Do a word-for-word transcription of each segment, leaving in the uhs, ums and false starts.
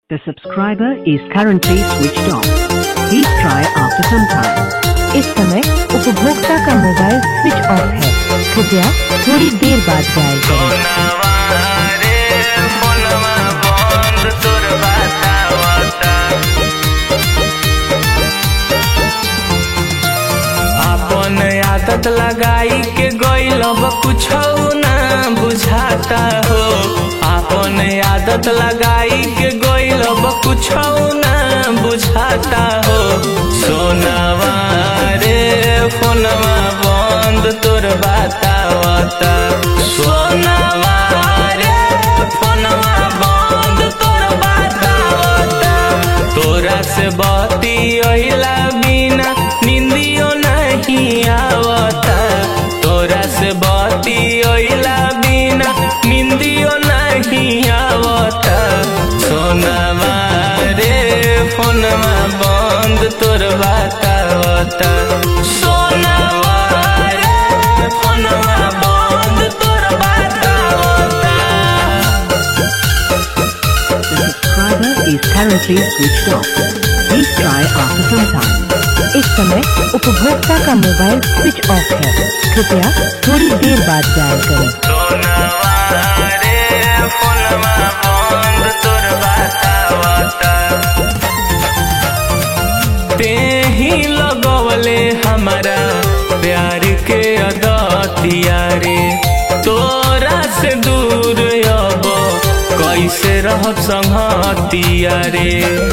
The subscriber is currently switched off. Please try after some time. इस समय उपभोक्ता का mobile switch off है। कृपया थोड़ी देर बाद डायल करें। अपन आदत लगाई के गइल अब कुछ ना बुझाता हो। अपन आदत लगाई के गइल अब कुछ ना बुझाता हो। सोनावा रे फोनवा बंद तोर बतावता। सोनावा रे फोनवा बंद तोर बतावता। तोरा से बती अइला बिना निंदियो नहीं आवता। तोरा से बती अइला बिना निंदियो नहीं आवता। सोनावा रे फोनवा बंद तोर बतावता। सोनावा रे फोनवा बंद तोर बतावता। The subscriber is currently switched off. Please try after some time. इस समय उपभोक्ता का मोबाइल स्विच ऑफ है। कृपया थोड़ी देर बाद डायल करें। सोनावा रे फोनवा बंद तोर बतावता। ते ही लगवले हमारा प्यार के अदतिया रे। तोरा से दूर अब कैसे रहब संगतिया रे।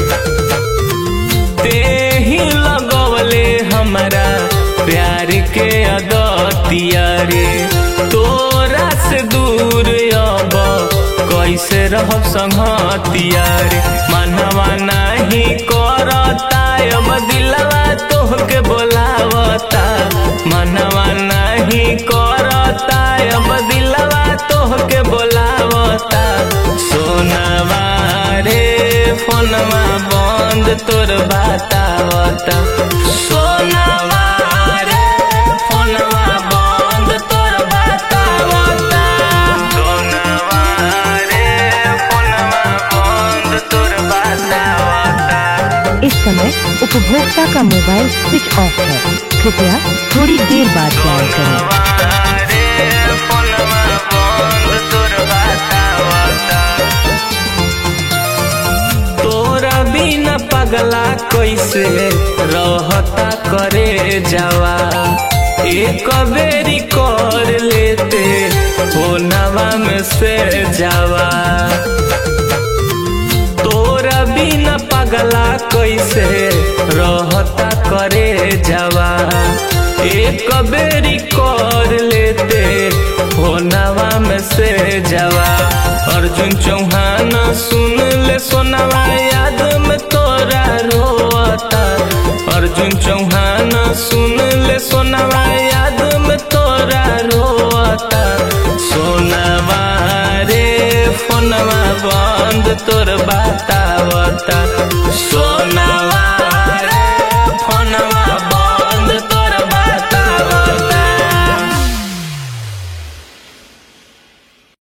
ते ही लगवले हमारा प्यार के अदतिया रे। तोरा से दूर अब कैसे रहब संगतिया रे। मनवा नहीं करता अब दिलवा तोहके बोलावता। मनवा नहीं करता अब दिलवा तोहके बोलावता। सोनावा रे फोनवा बंद तोर बतावता। सोनावा रे फोनवा बंद तोर बतावता। सोनावा रे फोनवा बंद तोर बतावता। इस समय उपभोक्ता का मोबाइल स्विच ऑफ है। कृपया थोड़ी देर बाद डायल करें। सोनावा रे फोनवा बंद तोर बतावता। तोरा बिना पगला कैसे रहता करे जावा। एक बेरी कर लेते फोनवा में से जावा। तोरा बिना पगला कैसे रहता करे जावा। एक बेरी कर लेते फोनवा में से जावा। अर्जुन चौहान सुन ले सोनावा याद में तोरा रोता। अर्जुन चौहान सुन ले सोनावा याद में तोरा रोता। सोनावा रे फोनवा बंद तोर बतावता।